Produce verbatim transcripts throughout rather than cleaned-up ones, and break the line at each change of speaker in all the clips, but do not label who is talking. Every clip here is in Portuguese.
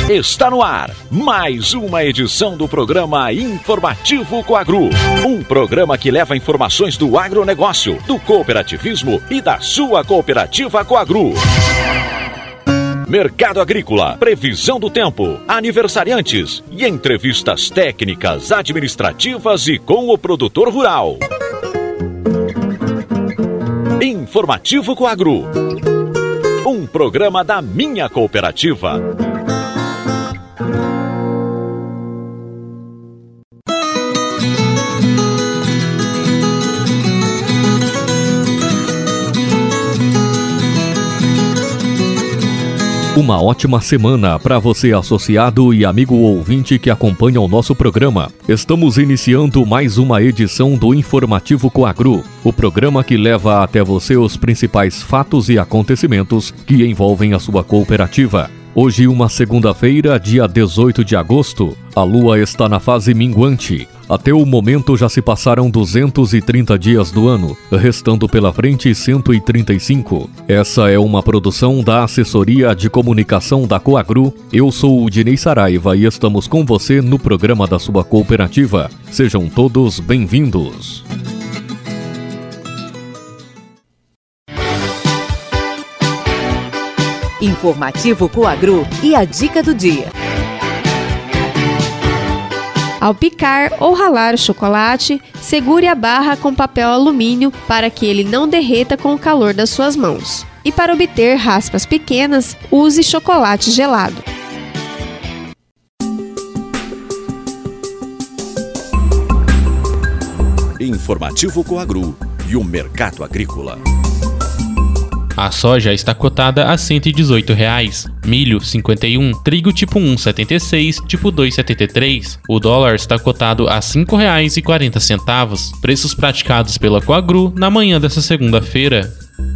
Está no ar mais uma edição do programa Informativo Coagro. Um programa que leva informações do agronegócio, do cooperativismo e da sua cooperativa Coagro. Mercado agrícola, previsão do tempo, aniversariantes e entrevistas técnicas, administrativas e com o produtor rural. Informativo Coagro. Um programa da minha cooperativa.
Uma ótima semana para você, associado e amigo ouvinte que acompanha o nosso programa. Estamos iniciando mais uma edição do Informativo Coagro, o programa que leva até você os principais fatos e acontecimentos que envolvem a sua cooperativa. Hoje, uma segunda-feira, dia dezoito de agosto, a lua está na fase minguante. Até o momento já se passaram duzentos e trinta dias do ano, restando pela frente cento e trinta e cinco. Essa é uma produção da Assessoria de Comunicação da Coagro. Eu sou o Dinei Saraiva e estamos com você no programa da sua cooperativa. Sejam todos bem-vindos.
Informativo Coagro e a dica do dia.
Ao picar ou ralar o chocolate, segure a barra com papel alumínio para que ele não derreta com o calor das suas mãos. E para obter raspas pequenas, use chocolate gelado.
Informativo Coagro e o mercado agrícola.
A soja está cotada a cento e dezoito reais, milho cinquenta e um, trigo tipo um setenta e seis, tipo dois setenta e três. O dólar está cotado a cinco reais e quarenta centavos. Preços praticados pela Coagro na manhã desta segunda-feira.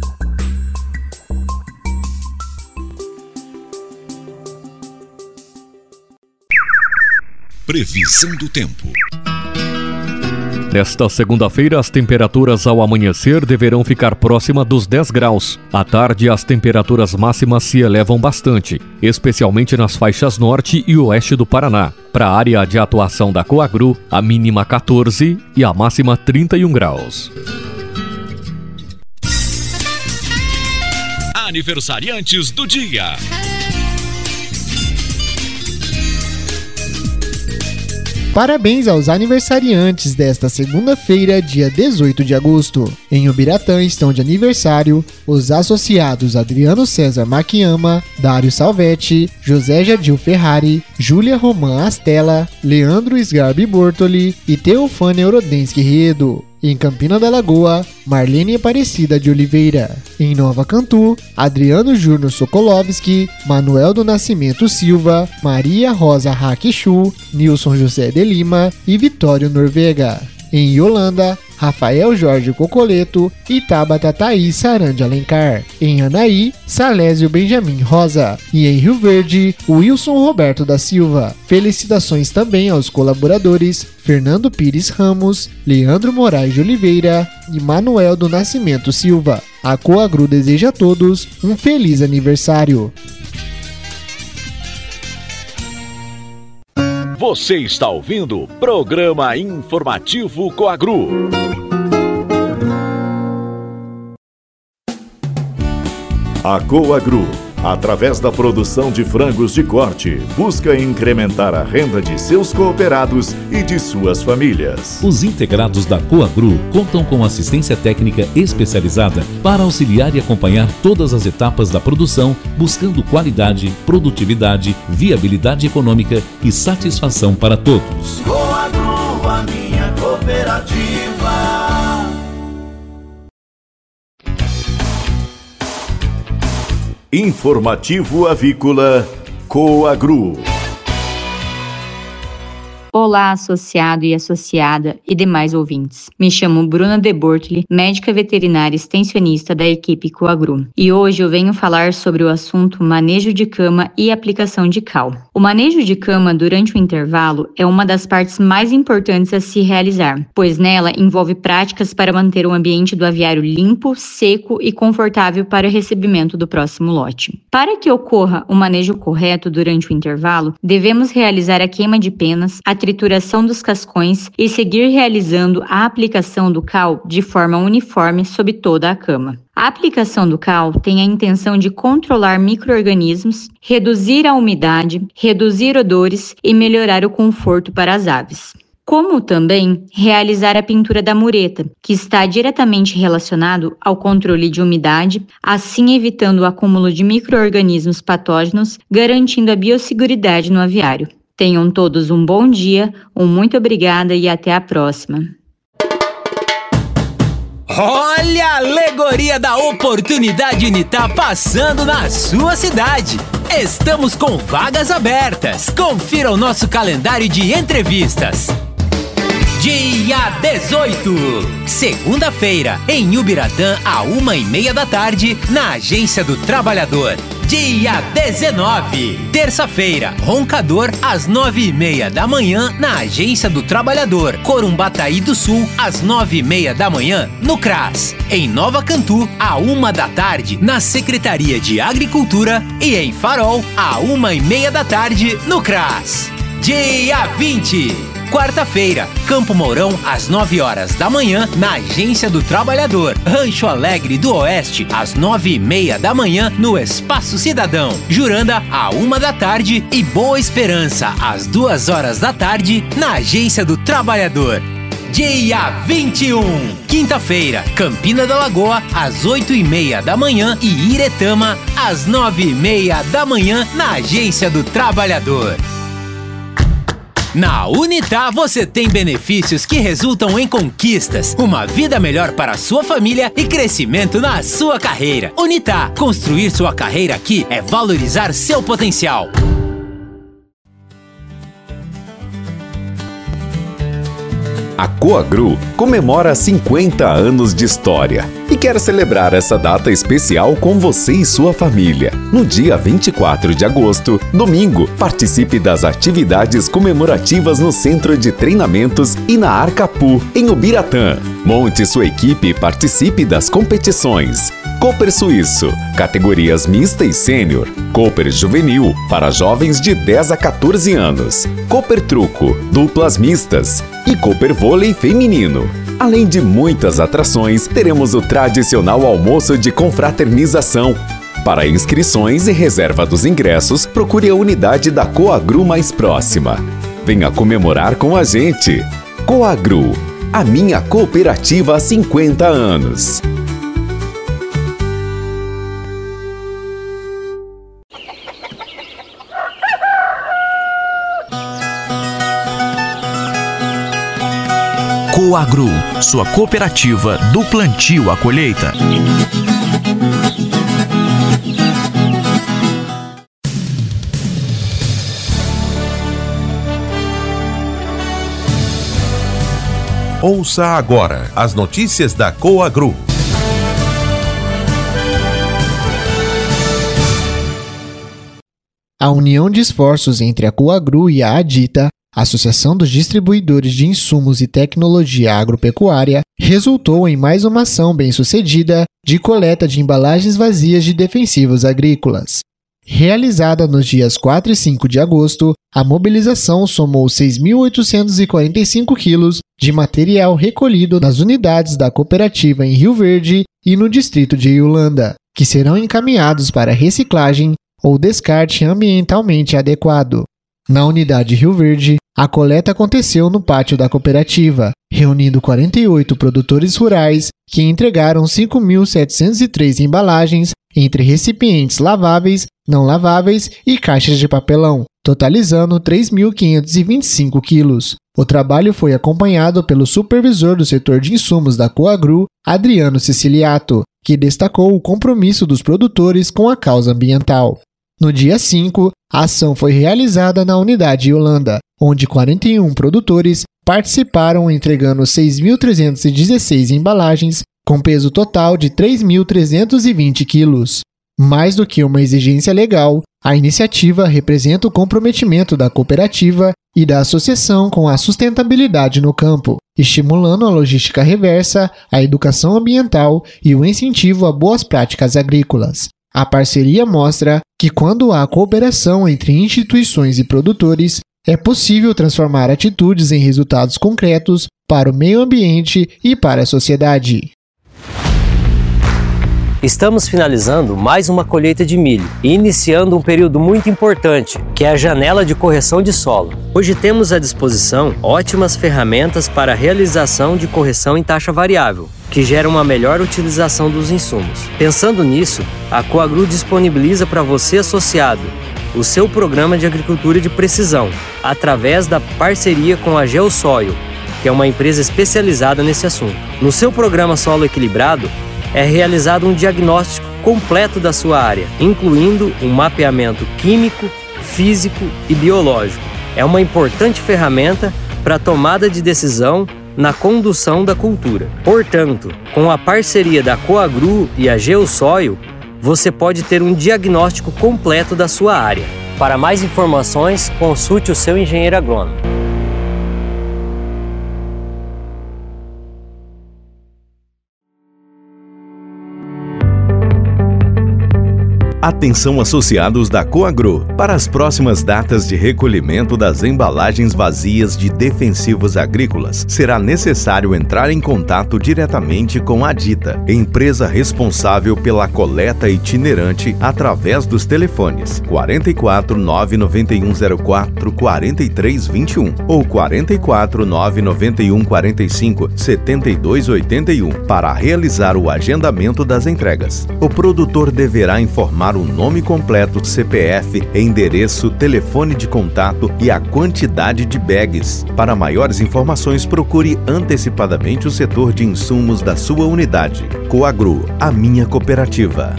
Previsão do tempo.
Nesta segunda-feira, as temperaturas ao amanhecer deverão ficar próxima dos dez graus. À tarde, as temperaturas máximas se elevam bastante, especialmente nas faixas norte e oeste do Paraná. Para a área de atuação da Coagro, a mínima quatorze e a máxima trinta e um graus.
Aniversariantes do dia.
Parabéns aos aniversariantes desta segunda-feira, dia dezoito de agosto. Em Ubiratã estão de aniversário os associados Adriano César Maquiama, Dário Salvetti, José Jadil Ferrari, Júlia Romã Astella, Leandro Sgarbi Bortoli e Teofânia Eurodensky Riedo. Em Campina da Lagoa, Marlene Aparecida de Oliveira. Em Nova Cantu, Adriano Júnior Sokolovski, Manuel do Nascimento Silva, Maria Rosa Raquichu, Nilson José de Lima e Vitório Norvega. Em Yolanda, Rafael Jorge Cocoleto e Tabata Thaís Sarandi Alencar. Em Anaí, Salésio Benjamin Rosa. E em Rio Verde, Wilson Roberto da Silva. Felicitações também aos colaboradores Fernando Pires Ramos, Leandro Moraes de Oliveira e Manuel do Nascimento Silva. A Coagro deseja a todos um feliz aniversário.
Você está ouvindo o programa Informativo Coagro.
A Coagro, através da produção de frangos de corte, busca incrementar a renda de seus cooperados e de suas famílias.
Os integrados da Coagro contam com assistência técnica especializada para auxiliar e acompanhar todas as etapas da produção, buscando qualidade, produtividade, viabilidade econômica e satisfação para todos.
Coagro, a minha cooperativa.
Informativo Avícola Coagro.
Olá, associado e associada e demais ouvintes. Me chamo Bruna De Bortoli, médica veterinária extensionista da equipe Coagru. E hoje eu venho falar sobre o assunto manejo de cama e aplicação de cal. O manejo de cama durante o intervalo é uma das partes mais importantes a se realizar, pois nela envolve práticas para manter o ambiente do aviário limpo, seco e confortável para o recebimento do próximo lote. Para que ocorra o manejo correto durante o intervalo, devemos realizar a queima de penas, a trituração dos cascões e seguir realizando a aplicação do cal de forma uniforme sobre toda a cama. A aplicação do cal tem a intenção de controlar micro-organismos, reduzir a umidade, reduzir odores e melhorar o conforto para as aves. Como também realizar a pintura da mureta, que está diretamente relacionado ao controle de umidade, assim evitando o acúmulo de micro-organismos patógenos, garantindo a biosseguridade no aviário. Tenham todos um bom dia, um muito obrigada e até a próxima.
Olha a alegoria da oportunidade Unitar passando na sua cidade. Estamos com vagas abertas. Confira o nosso calendário de entrevistas. Dia dezoito, segunda-feira, em Ubiratã, à uma e meia da tarde, na Agência do Trabalhador. Dia dezenove, terça-feira, Roncador, às nove e meia da manhã, na Agência do Trabalhador. Corumbataí do Sul, às nove e meia da manhã, no CRAS. Em Nova Cantu, à uma da tarde, na Secretaria de Agricultura. E em Farol, à uma e meia da tarde, no CRAS. Dia vinte, quarta-feira, Campo Mourão, às nove horas da manhã, na Agência do Trabalhador. Rancho Alegre do Oeste, às nove e meia da manhã, no Espaço Cidadão. Juranda, à uma da tarde e Boa Esperança, às duas horas da tarde, na Agência do Trabalhador. Dia vinte e um, quinta-feira, Campina da Lagoa, às oito e meia da manhã e Iretama, às nove e meia da manhã, na Agência do Trabalhador. Na Unitar você tem benefícios que resultam em conquistas, uma vida melhor para a sua família e crescimento na sua carreira. Unitar, construir sua carreira aqui é valorizar seu potencial.
A Coagru comemora cinquenta anos de história e quer celebrar essa data especial com você e sua família. No dia vinte e quatro de agosto, domingo, participe das atividades comemorativas no Centro de Treinamentos e na Arcapu, em Ubiratã. Monte sua equipe e participe das competições. Cooper Suíço, categorias mista e sênior. Cooper Juvenil, para jovens de dez a quatorze anos. Cooper Truco, duplas mistas. E Cooper Vôlei feminino. Além de muitas atrações, teremos o tradicional almoço de confraternização. Para inscrições e reserva dos ingressos, procure a unidade da Coagru mais próxima. Venha comemorar com a gente. Coagru, a minha cooperativa há cinquenta anos.
Coagru, sua cooperativa do plantio à colheita.
Ouça agora as notícias da Coagru.
A união de esforços entre a Coagru e a Adita, Associação dos Distribuidores de Insumos e Tecnologia Agropecuária, resultou em mais uma ação bem-sucedida de coleta de embalagens vazias de defensivos agrícolas. Realizada nos dias quatro e cinco de agosto, a mobilização somou seis mil oitocentos e quarenta e cinco quilos de material recolhido nas unidades da cooperativa em Rio Verde e no distrito de Iolanda, que serão encaminhados para reciclagem ou descarte ambientalmente adequado. Na unidade Rio Verde, a coleta aconteceu no pátio da cooperativa, reunindo quarenta e oito produtores rurais que entregaram cinco mil setecentos e três embalagens entre recipientes laváveis, não laváveis e caixas de papelão, totalizando três mil quinhentos e vinte e cinco quilos. O trabalho foi acompanhado pelo supervisor do setor de insumos da Coagru, Adriano Siciliato, que destacou o compromisso dos produtores com a causa ambiental. No dia cinco, a ação foi realizada na unidade Holanda, onde quarenta e um produtores participaram entregando seis mil trezentas e dezesseis embalagens com peso total de três mil trezentos e vinte quilos. Mais do que uma exigência legal, a iniciativa representa o comprometimento da cooperativa e da associação com a sustentabilidade no campo, estimulando a logística reversa, a educação ambiental e o incentivo a boas práticas agrícolas. A parceria mostra que quando há cooperação entre instituições e produtores, é possível transformar atitudes em resultados concretos para o meio ambiente e para a sociedade.
Estamos finalizando mais uma colheita de milho e iniciando um período muito importante, que é a janela de correção de solo. Hoje temos à disposição ótimas ferramentas para a realização de correção em taxa variável, que gera uma melhor utilização dos insumos. Pensando nisso, a Coagro disponibiliza para você associado o seu programa de agricultura de precisão, através da parceria com a Geosoil, que é uma empresa especializada nesse assunto. No seu programa Solo Equilibrado, é realizado um diagnóstico completo da sua área, incluindo um mapeamento químico, físico e biológico. É uma importante ferramenta para a tomada de decisão na condução da cultura. Portanto, com a parceria da Coagro e a Geosoil, você pode ter um diagnóstico completo da sua área. Para mais informações, consulte o seu engenheiro agrônomo.
Atenção associados da Coagro para as próximas datas de recolhimento das embalagens vazias de defensivos agrícolas. Será necessário entrar em contato diretamente com a Dita, empresa responsável pela coleta itinerante, através dos telefones quarenta e quatro, nove nove um zero quatro, quatro três dois um ou quarenta e quatro, nove nove um quarenta e cinco, setenta e dois oitenta e um para realizar o agendamento das entregas. O produtor deverá informar o nome completo, C P F, endereço, telefone de contato e a quantidade de bags. Para maiores informações, procure antecipadamente o setor de insumos da sua unidade. Coagro, a minha cooperativa.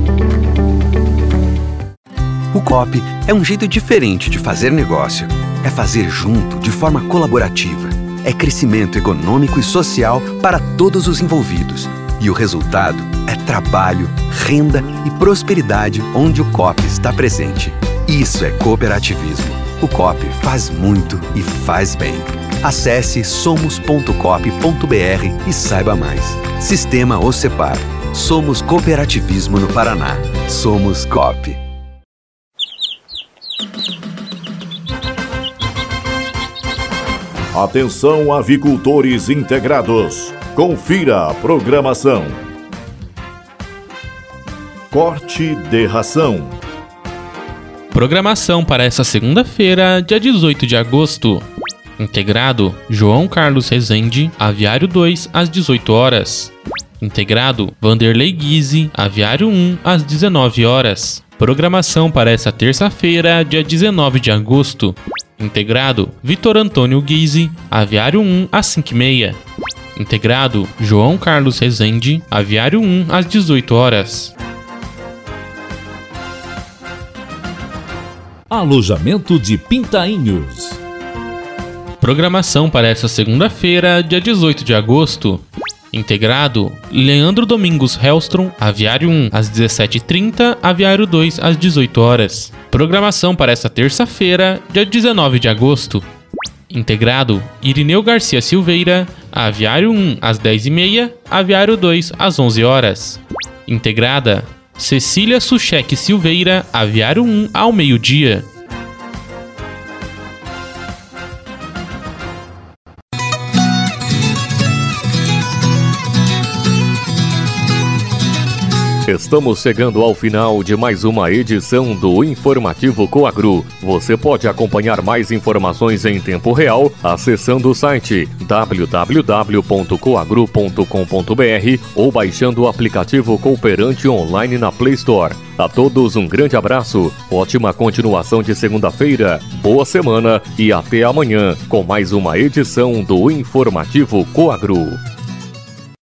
O Coop é um jeito diferente de fazer negócio. É fazer junto, de forma colaborativa. É crescimento econômico e social para todos os envolvidos. E o resultado é trabalho, renda e prosperidade onde o Coop está presente. Isso é cooperativismo. O Coop faz muito e faz bem. Acesse somos ponto coop ponto br e saiba mais. Sistema OCEPAR. Somos cooperativismo no Paraná. Somos Coop.
Atenção, avicultores integrados. Confira a programação. Corte de ração.
Programação para essa segunda-feira, dia dezoito de agosto. Integrado João Carlos Rezende, Aviário dois, às dezoito horas. Integrado Vanderlei Guise, Aviário um, às dezenove horas. Programação para essa terça-feira, dia dezenove de agosto. Integrado Vitor Antônio Guise, Aviário um, às cinco e meia. Integrado João Carlos Rezende, Aviário um, às dezoito horas.
Alojamento de Pintainhos.
Programação para essa segunda-feira, dia dezoito de agosto. Integrado Leandro Domingos Hellstrom, Aviário um, às dezessete e trinta, Aviário dois, às dezoito horas. Programação para essa terça-feira, dia dezenove de agosto. Integrado Irineu Garcia Silveira, Aviário um, às dez e meia, Aviário dois, às onze horas. Integrada Cecília Suchek Silveira, Aviário um, ao meio-dia.
Estamos chegando ao final de mais uma edição do Informativo Coagro. Você pode acompanhar mais informações em tempo real acessando o site w w w ponto coagro ponto com ponto b r ou baixando o aplicativo Cooperante online na Play Store. A todos um grande abraço, ótima continuação de segunda-feira, boa semana e até amanhã com mais uma edição do Informativo Coagro.